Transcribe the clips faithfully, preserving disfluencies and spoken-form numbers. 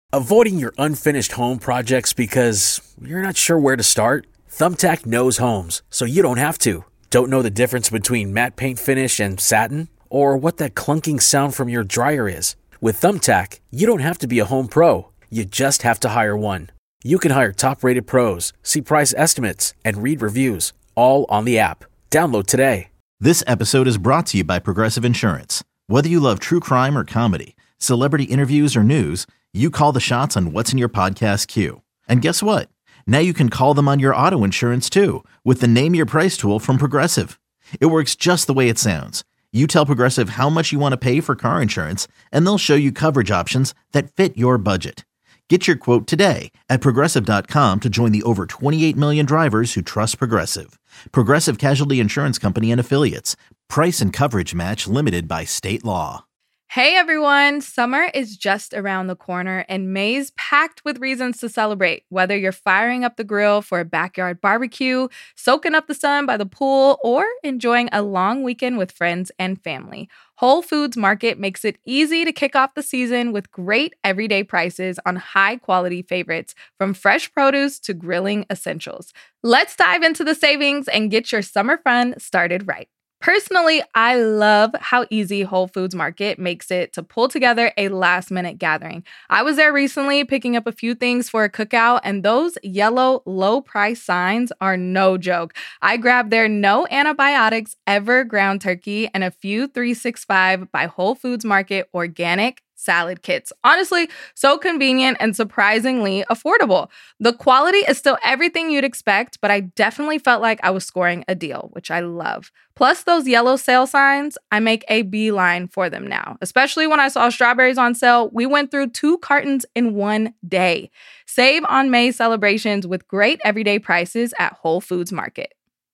Avoiding your unfinished home projects because you're not sure where to start? Thumbtack knows homes, so you don't have to. Don't know the difference between matte paint finish and satin? Or what that clunking sound from your dryer is? With Thumbtack, you don't have to be a home pro. You just have to hire one. You can hire top-rated pros, see price estimates, and read reviews, all on the app. Download today. This episode is brought to you by Progressive Insurance. Whether you love true crime or comedy, celebrity interviews or news, you call the shots on what's in your podcast queue. And guess what? Now you can call them on your auto insurance too with the Name Your Price tool from Progressive. It works just the way it sounds. You tell Progressive how much you want to pay for car insurance, and they'll show you coverage options that fit your budget. Get your quote today at Progressive dot com to join the over twenty-eight million drivers who trust Progressive. Progressive Casualty Insurance Company and Affiliates. Price and coverage match limited by state law. Hey everyone, summer is just around the corner and May's packed with reasons to celebrate. Whether you're firing up the grill for a backyard barbecue, soaking up the sun by the pool, or enjoying a long weekend with friends and family, Whole Foods Market makes it easy to kick off the season with great everyday prices on high-quality favorites, from fresh produce to grilling essentials. Let's dive into the savings and get your summer fun started right. Personally, I love how easy Whole Foods Market makes it to pull together a last-minute gathering. I was there recently picking up a few things for a cookout, and those yellow low-price signs are no joke. I grabbed their no antibiotics ever ground turkey and a few three sixty-five by Whole Foods Market organic salad kits. Honestly, so convenient and surprisingly affordable. The quality is still everything you'd expect, but I definitely felt like I was scoring a deal, which I love. Plus those yellow sale signs, I make a beeline for them now. Especially when I saw strawberries on sale, we went through two cartons in one day. Save on May celebrations with great everyday prices at Whole Foods Market.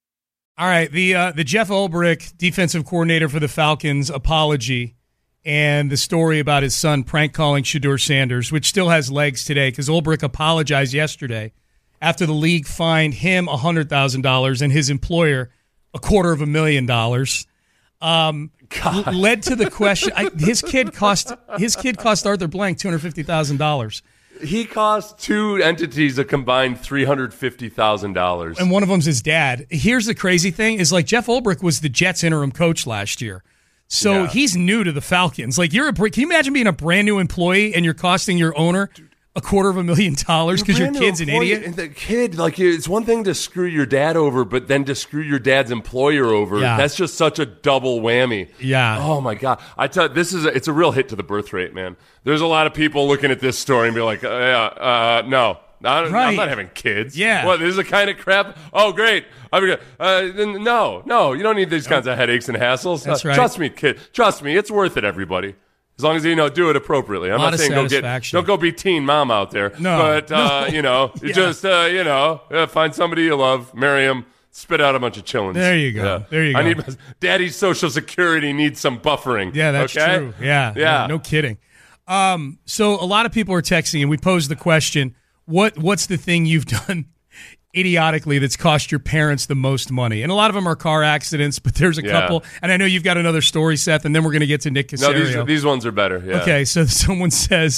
All right, the uh, the Jeff Ulbrich, defensive coordinator for the Falcons, apology and the story about his son prank calling Shedeur Sanders, which still has legs today because Ulbrich apologized yesterday after the league fined him one hundred thousand dollars and his employer a quarter of a million dollars. Um, led to the question, I, his kid cost his kid cost Arthur Blank two hundred fifty thousand dollars. He cost two entities a combined three hundred fifty thousand dollars. And one of them's his dad. Here's the crazy thing, is like Jeff Ulbrich was the Jets interim coach last year. So yeah. He's new to the Falcons. Like, you're a, can you imagine being a brand new employee and you're costing your owner a quarter of a million dollars because your kid's an idiot? And the kid, like, it's one thing to screw your dad over, but then to screw your dad's employer over. Yeah. That's just such a double whammy. Yeah. Oh my God. I tell you, this is a, it's a real hit to the birth rate, man. There's a lot of people looking at this story and be like, uh, yeah, uh, no. I, right. I'm not having kids. Yeah. What, this is the kind of crap? Oh, great. I'm gonna, uh, no, no, you don't need these kinds of headaches and hassles. That's uh, right. Trust me, kid. Trust me, it's worth it, everybody. As long as you know, do it appropriately. I'm not saying go get, don't go be teen mom out there. No, but uh, no. you know, yeah. just uh, you know, uh, find somebody you love, marry them, spit out a bunch of chillins. There you go. Yeah. There you go. I need my, Daddy's Social Security needs some buffering. Yeah, that's okay? true. Yeah, yeah, no, no kidding. Um, so a lot of people are texting, and we posed the question: What what's the thing you've done idiotically that's cost your parents the most money? And a lot of them are car accidents, but there's a yeah. couple. And I know you've got another story, Seth, and then we're going to get to Nick Caserio. No, these, these ones are better. Yeah. Okay, so someone says,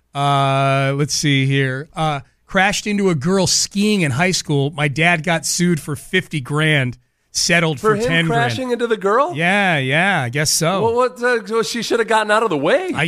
uh, let's see here. Uh, crashed into a girl skiing in high school. My dad got sued for fifty grand. Settled for, for him ten crashing grand. Into the girl? Yeah, yeah, I guess so. Well, what? Uh, well, she should have gotten out of the way. I,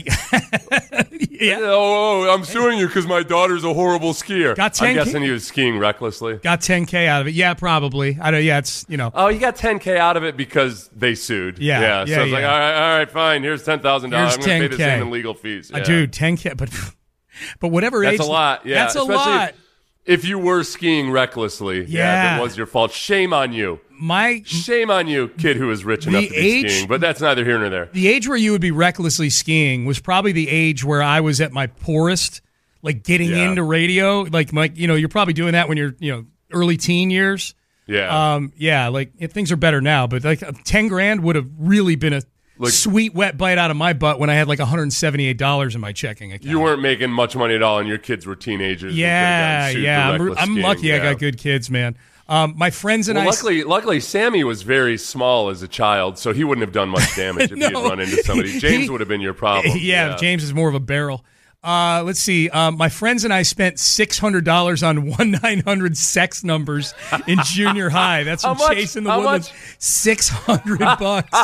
yeah. Oh, oh, I'm suing you because my daughter's a horrible skier. Got ten K? I'm guessing he was skiing recklessly. Got ten K out of it. Yeah, probably. I don't. Yeah, it's you know. Oh, you got ten K out of it because they sued. Yeah, yeah. yeah so it's yeah. like, all right, all right, fine. Here's ten thousand dollars. I'm going to pay the same in legal fees. Yeah. Uh, dude, ten K. But but whatever that's age. That's a lot. Yeah, that's a especially lot. If, if you were skiing recklessly, yeah, yeah, that was your fault. Shame on you. My shame on you, kid who was rich enough to be age, skiing. But that's neither here nor there. The age where you would be recklessly skiing was probably the age where I was at my poorest, like getting yeah. into radio. Like, my, you know, you're probably doing that when you're, you know, early teen years. Yeah. Um. Yeah. Like if things are better now, but like ten grand would have really been a like, sweet wet bite out of my butt when I had like one hundred seventy-eight dollars in my checking account. You weren't making much money at all, and your kids were teenagers. Yeah. Yeah. I'm, I'm lucky yeah. I got good kids, man. Um, my friends and well, I. Luckily, luckily, Sammy was very small as a child, so he wouldn't have done much damage if no, he had run into somebody. James he, would have been your problem. Yeah, yeah, James is more of a barrel. Uh, let's see. Um, my friends and I spent six hundred dollars on one nine hundred sex numbers in junior high. That's from How much? Chase in the How Woodlands. much? six hundred bucks.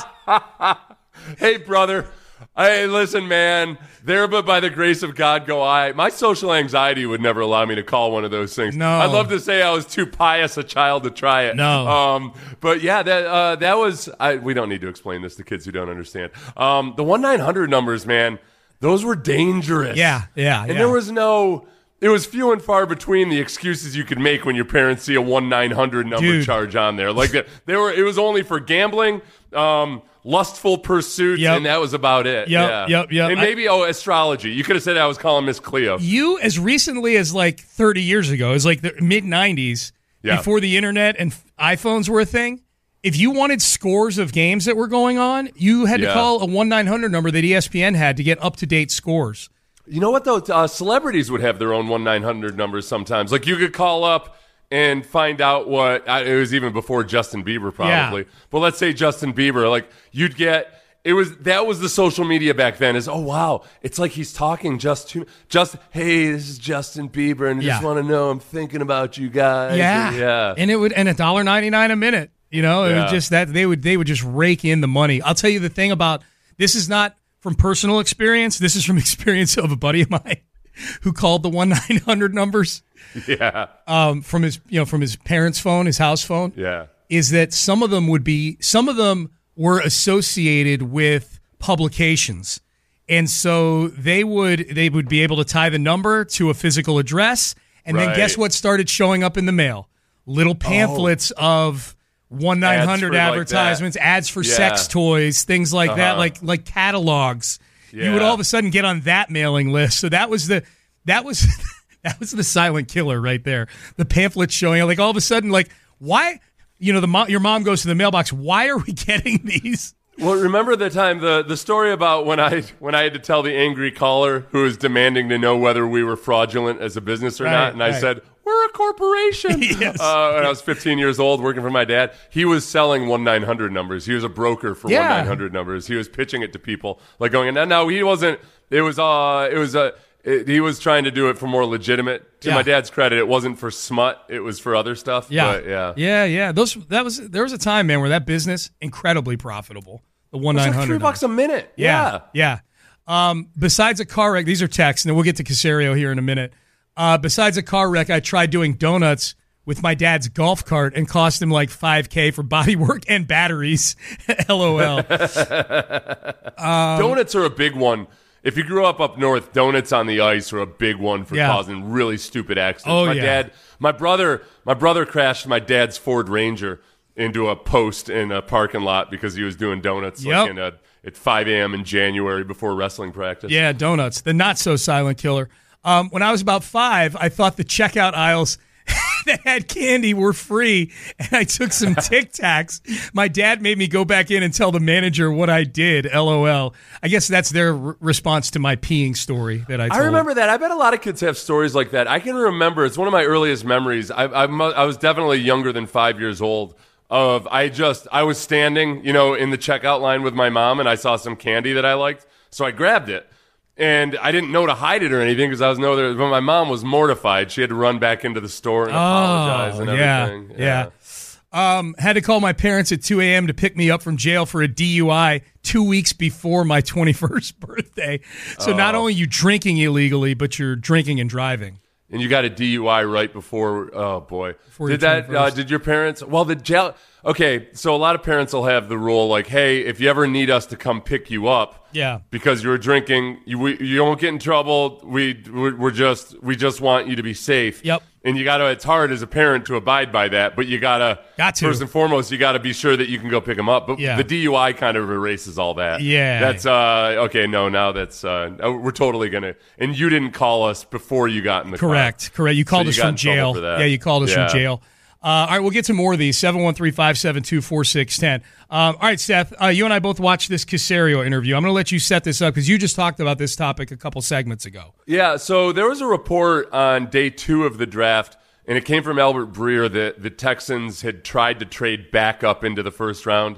Hey, brother. Hey, listen, man. There, but by the grace of God, go I. My social anxiety would never allow me to call one of those things. No. I'd love to say I was too pious a child to try it. No. Um, but yeah, that uh, that was. I, we don't need to explain this to kids who don't understand. Um, the one nine hundred numbers, man. Those were dangerous. Yeah, yeah, And yeah. there was no. It was few and far between the excuses you could make when your parents see a one nine hundred number Dude. charge on there. Like that, they were. It was only for gambling. Um, lustful pursuits, Yep. and that was about it. Yep, yeah. yep, yep. And maybe, oh, astrology. You could have said I was calling Miss Cleo. You, as recently as like thirty years ago, as like the mid nineties, Yeah. before the internet and f- iPhones were a thing, if you wanted scores of games that were going on, you had to Yeah. call a one nine hundred number that E S P N had to get up-to-date scores. You know what, though? Uh, celebrities would have their own one nine hundred numbers sometimes. Like, you could call up and find out what... Uh, it was even before Justin Bieber, probably. Yeah. But let's say Justin Bieber. Like, you'd get... It was that was the social media back then. Is oh wow, it's like he's talking just to just hey, this is Justin Bieber, and I just Yeah. want to know I'm thinking about you guys. Yeah, and, yeah. and it would and a dollar ninety nine a minute. You know, it Yeah. was just that they would they would just rake in the money. I'll tell you the thing about this is not from personal experience. This is from experience of a buddy of mine who called the one nine hundred numbers yeah, um, from his you know from his parents' phone, his house phone. yeah. Is that some of them would be some of them were associated with publications. And so they would they would be able to tie the number to a physical address, and then Right. guess what started showing up in the mail? Little pamphlets of one nine hundred Ads for like advertisements, ads for Yeah. sex toys, things like that, Uh-huh. like like catalogs. You would Yeah. all of a sudden get on that mailing list. So that was the that was that was the silent killer right there. The pamphlets showing like all of a sudden like why you know the mo- your mom goes to the mailbox. Why are we getting these? Well, remember the time the the story about when I when I had to tell the angry caller who was demanding to know whether we were fraudulent as a business or Right, not, and I right. said we're a corporation. Yes. Uh, when I was fifteen years old, working for my dad, he was selling one nine hundred numbers. He was a broker for Yeah. one nine hundred numbers. He was pitching it to people, like going, no, no, he wasn't. It was uh, it was a. It, he was trying to do it for more legitimate. To Yeah. my dad's credit, it wasn't for smut. It was for other stuff. Yeah, but yeah. yeah, yeah. Those that was there was a time, man, where that business incredibly profitable. The one It's nine like hundred three bucks a minute. Yeah, yeah. Um, besides a car wreck, these are texts, and then we'll get to Casario here in a minute. Uh, besides a car wreck, I tried doing donuts with my dad's golf cart and cost him like five K for body work and batteries. LOL. Donuts are a big one. If you grew up up north, donuts on the ice are a big one for Yeah. causing really stupid accidents. Oh, my yeah. dad, my brother, my brother crashed my dad's Ford Ranger into a post in a parking lot because he was doing donuts Yep. like in a, at five a.m. in January before wrestling practice. Yeah, donuts. The not so silent killer. Um, when I was about five, I thought the checkout aisles that had candy were free, and I took some Tic Tacs. My dad made me go back in and tell the manager what I did. LOL. I guess that's their r- response to my peeing story that I told. I remember that. I bet a lot of kids have stories like that. I can remember. It's one of my earliest memories. I, I, mu- I was definitely younger than five years old. Of I just I was standing, you know, in the checkout line with my mom, and I saw some candy that I liked, so I grabbed it. And I didn't know to hide it or anything because I was know there. But my mom was mortified. She had to run back into the store and apologize and yeah, everything. yeah. Um, had to call my parents at two a.m. to pick me up from jail for a D U I two weeks before my twenty-first birthday. So not only you drinking illegally, but you're drinking and driving. And you got a D U I right before. Oh boy! Before did your that? Uh, twenty-first. did your parents? Well, the jail. Okay, so a lot of parents will have the rule like, "Hey, if you ever need us to come pick you up, Yeah. because you were drinking, you we, you don't get in trouble. We we're, we're just we just want you to be safe. Yep. And you got to. It's hard as a parent to abide by that, but you gotta. Got to. First and foremost, you got to be sure that you can go pick them up. But Yeah. the D U I kind of erases all that. Yeah. That's uh okay. No, now that's uh we're totally gonna. And you didn't call us before you got in the car. Correct, correct. You called So us you got from in trouble jail. for that. Yeah, you called us Yeah. from jail. Uh, all right, we'll get to more of these. seven one three, five seven two, four six one zero. Um, all right, Seth, uh, you and I both watched this Casario interview. I'm going to let you set this up because you just talked about this topic a couple segments ago. Yeah, so there was a report on day two of the draft, and it came from Albert Breer that the Texans had tried to trade back up into the first round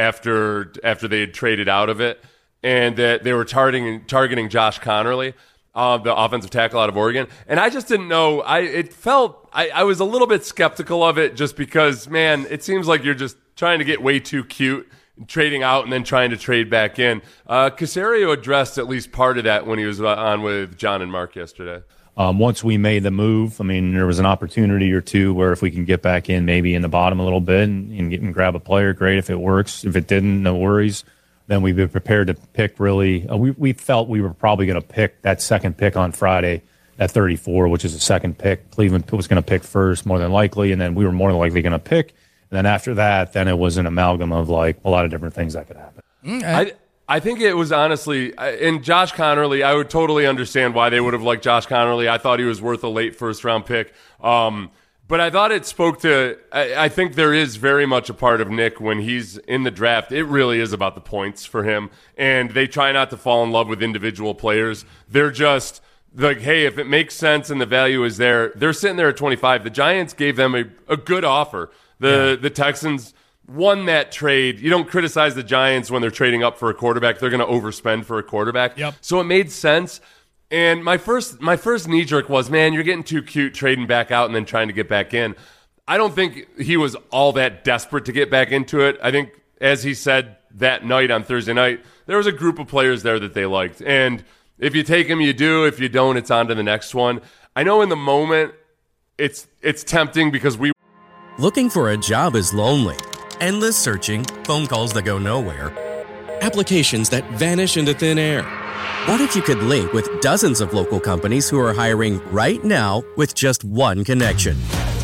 after after they had traded out of it, and that they were targeting targeting Josh Connerly. uh, the offensive tackle out of Oregon. And I just didn't know. I it felt I, I was a little bit skeptical of it just because, man, it seems like you're just trying to get way too cute, trading out and then trying to trade back in. Uh, Caserio addressed at least part of that when he was on with John and Mark yesterday. Um, once we made the move, I mean, there was an opportunity or two where if we can get back in maybe in the bottom a little bit and, and, get, and grab a player, great. If it works, if it didn't, no worries. Then we'd be prepared to pick really. Uh, we, we felt we were probably going to pick that second pick on Friday at thirty-four, which is the second pick. Cleveland was going to pick first, more than likely, and then we were more than likely going to pick. And then after that, then it was an amalgam of like a lot of different things that could happen. I, I think it was honestly, in Josh Connerly, I would totally understand why they would have liked Josh Connerly. I thought he was worth a late first round pick. Um, but I thought it spoke to, I, I think there is very much a part of Nick when he's in the draft. It really is about the points for him. And they try not to fall in love with individual players. They're just like, hey, if it makes sense and the value is there, they're sitting there at twenty-five. The Giants gave them a, a good offer. The, yeah. the Texans won that trade. You don't criticize the Giants when they're trading up for a quarterback. They're going to overspend for a quarterback. Yep. So it made sense. And my first my first knee jerk was, man, you're getting too cute trading back out and then trying to get back in. I don't think he was all that desperate to get back into it. I think, as he said that night on Thursday night, there was a group of players there that they liked. And if you take them, you do. If you don't, it's on to the next one. I know in the moment it's it's tempting because we Looking for a job is lonely. Endless searching, phone calls that go nowhere, applications that vanish into thin air. What if you could link with dozens of local companies who are hiring right now with just one connection?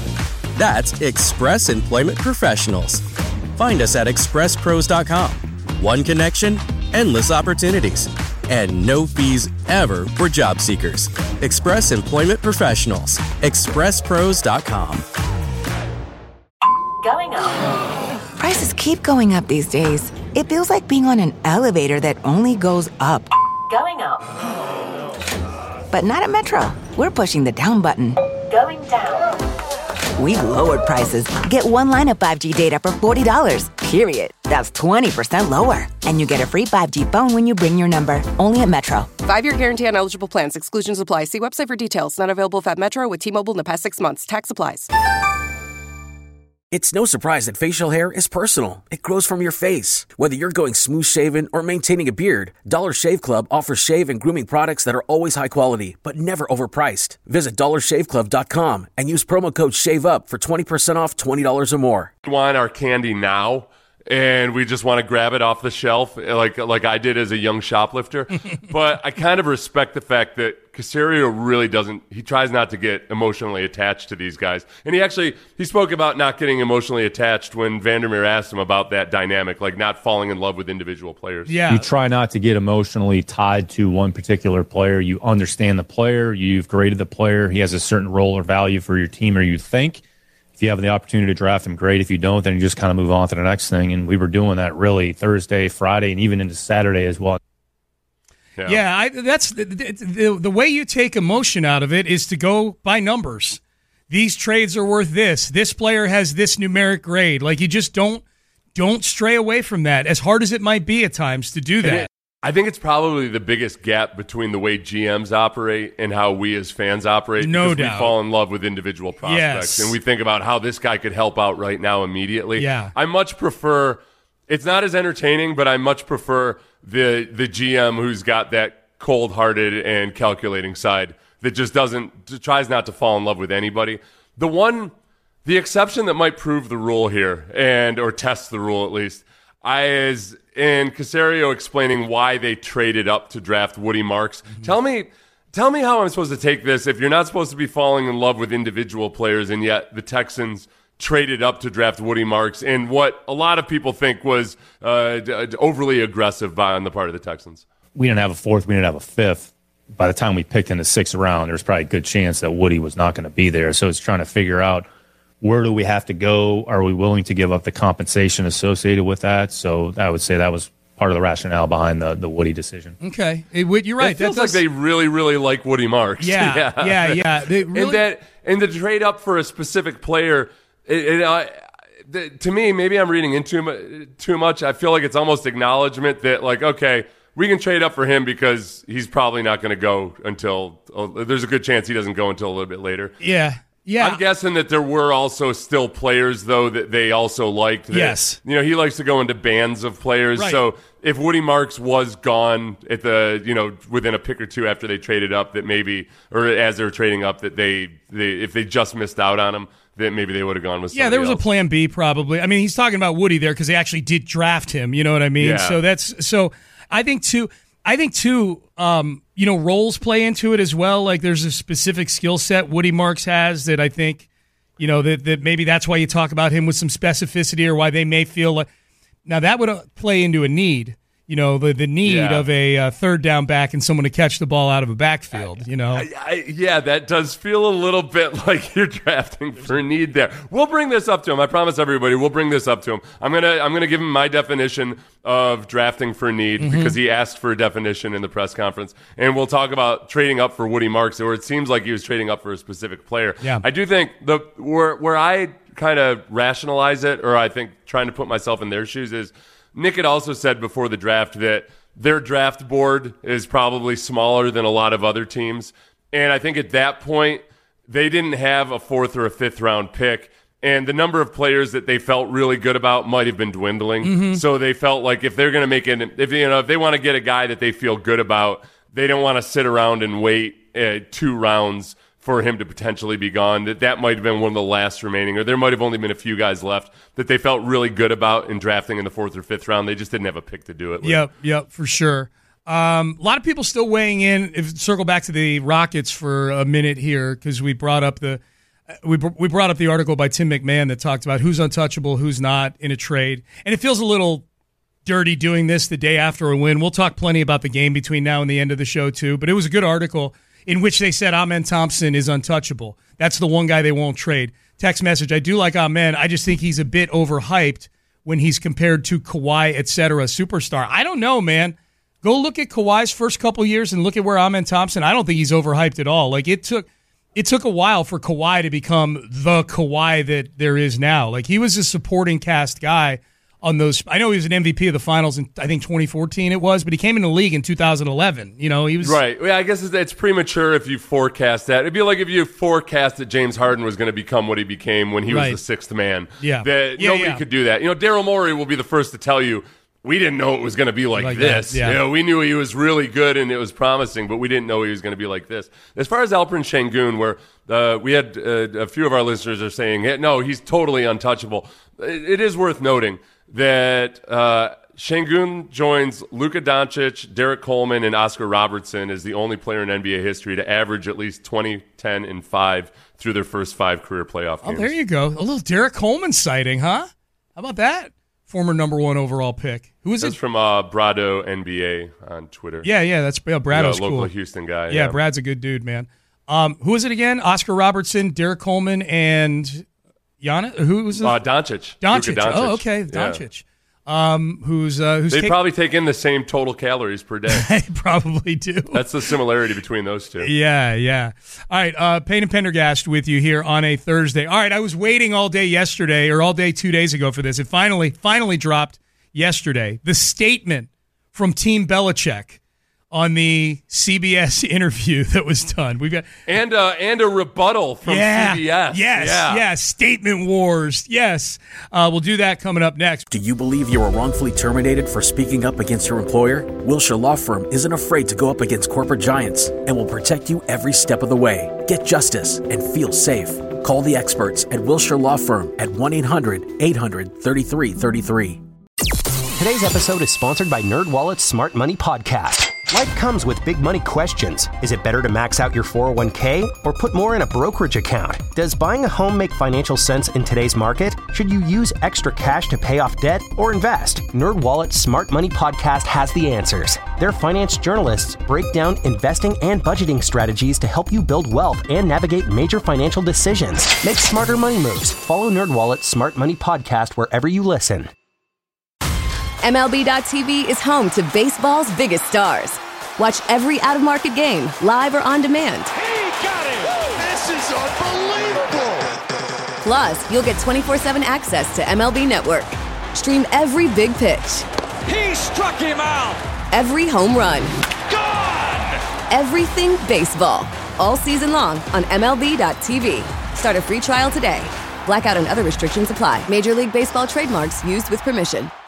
That's Express Employment Professionals. Find us at express pros dot com. One connection, endless opportunities, and no fees ever for job seekers. Express Employment Professionals. express pros dot com. Going up. Prices keep going up these days. It feels like being on an elevator that only goes up. Going up. But not at Metro. We're pushing the down button. Going down. We've lowered prices. Get one line of five G data for forty dollars, period. That's twenty percent lower. And you get a free five G phone when you bring your number. Only at Metro. Five-year guarantee on eligible plans. Exclusions apply. See website for details. Not available at Metro with T-Mobile in the past six months. Tax applies. It's no surprise that facial hair is personal. It grows from your face. Whether you're going smooth shaven or maintaining a beard, Dollar Shave Club offers shave and grooming products that are always high quality, but never overpriced. Visit dollar shave club dot com and use promo code SHAVEUP for twenty percent off twenty dollars or more. We want our candy now, and we just want to grab it off the shelf like like I did as a young shoplifter. But I kind of respect the fact that Caserio really doesn't, he tries not to get emotionally attached to these guys. And he actually, he spoke about not getting emotionally attached when Vandermeer asked him about that dynamic, like not falling in love with individual players. Yeah. You try not to get emotionally tied to one particular player. You understand the player. You've graded the player. He has a certain role or value for your team, or you think. If you have the opportunity to draft him, great. If you don't, then you just kind of move on to the next thing. And we were doing that really Thursday, Friday, and even into Saturday as well. Yeah, yeah I, that's the, the, the way you take emotion out of it is to go by numbers. These trades are worth this. This player has this numeric grade. Like, you just don't don't stray away from that, as hard as it might be at times to do that. It, I think it's probably the biggest gap between the way G Ms operate and how we as fans operate. No because doubt. We fall in love with individual prospects, yes. and we think about how this guy could help out right now immediately. Yeah. I much prefer, it's not as entertaining, but I much prefer the the G M who's got that cold-hearted and calculating side that just doesn't, tries not to fall in love with anybody. The one, the exception that might prove the rule here, and or test the rule at least, I is in Caserio explaining why they traded up to draft Woody Marks. Mm-hmm. Tell me, tell me how I'm supposed to take this if you're not supposed to be falling in love with individual players, and yet the Texans traded up to draft Woody Marks in what a lot of people think was uh, overly aggressive by on the part of the Texans. We didn't have a fourth. We didn't have a fifth. By the time we picked in the sixth round, there was probably a good chance that Woody was not going to be there. So it's trying to figure out, where do we have to go? Are we willing to give up the compensation associated with that? So I would say that was part of the rationale behind the, the Woody decision. Okay. It, you're right. It feels that does... like they really, really like Woody Marks. Yeah, yeah, yeah. yeah. They really... And that, and the trade up for a specific player, it, it, uh, the, to me, maybe I'm reading into too much. I feel like it's almost acknowledgement that, like, okay, we can trade up for him because he's probably not going to go until uh, there's a good chance he doesn't go until a little bit later. Yeah. Yeah. I'm guessing that there were also still players, though, that they also liked. That, yes. You know, he likes to go into bands of players. Right. So if Woody Marks was gone at the, you know, within a pick or two after they traded up, that maybe, or as they were trading up, that they, they if they just missed out on him, that maybe they would have gone with somebody Yeah, there was else. a plan B probably. I mean, he's talking about Woody there because they actually did draft him. You know what I mean? Yeah. So that's, so I think too, I think too, um, you know, roles play into it as well. Like there's a specific skill set Woody Marks has that I think, you know, that, that maybe that's why you talk about him with some specificity or why they may feel like. Now, that would play into a need, you know, the, the need Yeah. of a uh, third down back and someone to catch the ball out of a backfield, you know. I, I, yeah, that does feel a little bit like you're drafting for need there. We'll bring this up to him. I promise everybody we'll bring this up to him. I'm going to I'm gonna give him my definition of drafting for need Mm-hmm. because he asked for a definition in the press conference. And we'll talk about trading up for Woody Marks, where it seems like he was trading up for a specific player. Yeah. I do think the where, where I kind of rationalize it, or I think trying to put myself in their shoes, is Nick had also said before the draft that their draft board is probably smaller than a lot of other teams. And I think at that point, they didn't have a fourth or a fifth round pick. And the number of players that they felt really good about might have been dwindling. Mm-hmm. So they felt like if they're going to make it, if you know, if they want to get a guy that they feel good about, they don't want to sit around and wait uh, two rounds for him to potentially be gone. That that might have been one of the last remaining, or there might have only been a few guys left that they felt really good about in drafting in the fourth or fifth round. They just didn't have a pick to do it with. Yep, yep, for sure. Um, a lot of people still weighing in. If circle back to the Rockets for a minute here, because we brought up the we we brought up the article by Tim McMahon that talked about who's untouchable, who's not in a trade, and it feels a little dirty doing this the day after a win. We'll talk plenty about the game between now and the end of the show too, but it was a good article in which they said Amen Thompson is untouchable. That's the one guy they won't trade. Text message, I do like Amen. I just think he's a bit overhyped when he's compared to Kawhi, et cetera, superstar. I don't know, man. Go look at Kawhi's first couple years and look at where Amen Thompson, I don't think he's overhyped at all. Like it took it took a while for Kawhi to become the Kawhi that there is now. Like he was a supporting cast guy on those. I know he was an M V P of the finals in, I think, twenty fourteen it was, but he came in the league in two thousand eleven. You know, he was Right. Yeah, I guess it's, it's premature if you forecast that. It'd be like if you forecast that James Harden was going to become what he became when he Right. was the sixth man. Yeah. That Yeah, nobody yeah. could do that. You know, Daryl Morey will be the first to tell you, we didn't know it was going to be like, Like this. that, yeah. You know, we knew he was really good and it was promising, but we didn't know he was going to be like this. As far as Alperen Şengün, where uh, we had uh, a few of our listeners are saying, hey, no, he's totally untouchable. It, it is worth noting that uh, Şengün joins Luka Doncic, Derek Coleman, and Oscar Robertson as the only player in N B A history to average at least twenty, ten, and five through their first five career playoff Oh, games. there you go. A little Derek Coleman sighting, huh? How about that? Former number one overall pick. Who is That's it? from uh, Brado N B A on Twitter. Yeah, yeah, that's yeah, Brado's Yeah, local cool. Houston guy. Yeah, Brad's a good dude, man. Um, who is it again? Oscar Robertson, Derek Coleman, and Giannis. Who was it? Uh, Doncic. Doncic. Luka Doncic. Oh, okay, Yeah. Doncic. Um, who's uh, who's They take- probably take in the same total calories per day. they probably do. That's the similarity between those two. Yeah, yeah. All right, uh, Payne and Pendergast with you here on a Thursday. All right, I was waiting all day yesterday, or all day two days ago for this. It finally, finally dropped yesterday. The statement from Team Belichick on the C B S interview that was done. We've got And uh, and a rebuttal from yeah, C B S. Yes, yeah. yes. Statement wars. Yes. Uh, we'll do that coming up next. Do you believe you were wrongfully terminated for speaking up against your employer? Wilshire Law Firm isn't afraid to go up against corporate giants and will protect you every step of the way. Get justice and feel safe. Call the experts at Wilshire Law Firm at one eight hundred eight hundred thirty-three thirty-three. Today's episode is sponsored by NerdWallet's Smart Money Podcast. Life comes with big money questions. Is it better to max out your four oh one k or put more in a brokerage account? Does buying a home make financial sense in today's market? Should you use extra cash to pay off debt or invest? NerdWallet's Smart Money Podcast has the answers. Their finance journalists break down investing and budgeting strategies to help you build wealth and navigate major financial decisions. Make smarter money moves. Follow NerdWallet's Smart Money Podcast wherever you listen. M L B dot T V is home to baseball's biggest stars. Watch every out-of-market game, live or on demand. He got it! This is unbelievable! Plus, you'll get twenty-four seven access to M L B Network. Stream every big pitch, He struck him out! every home run. Gone! Everything baseball. All season long on M L B dot T V. Start a free trial today. Blackout and other restrictions apply. Major League Baseball trademarks used with permission.